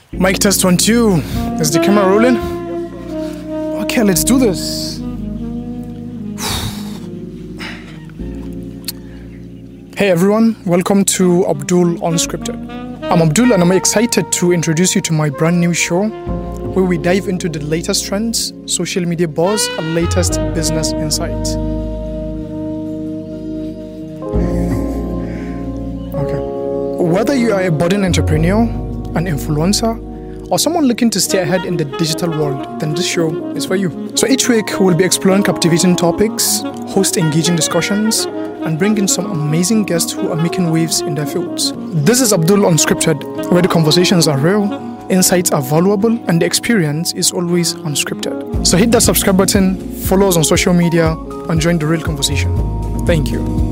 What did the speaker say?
Mic test 1 2. Is the camera rolling? Okay, let's do this. Hey everyone, welcome to Abdul Unscripted. I'm Abdul and I'm excited to introduce you to my brand new show where we dive into the latest trends, social media buzz, and latest business insights. Whether you are a budding entrepreneur, an influencer, or someone looking to stay ahead in the digital world, then this show is for you. So each week, we'll be exploring captivating topics, host engaging discussions, and bring in some amazing guests who are making waves in their fields. This is Abdul Unscripted, where the conversations are real, insights are valuable, and the experience is always unscripted. So hit that subscribe button, follow us on social media, and join the real conversation. Thank you.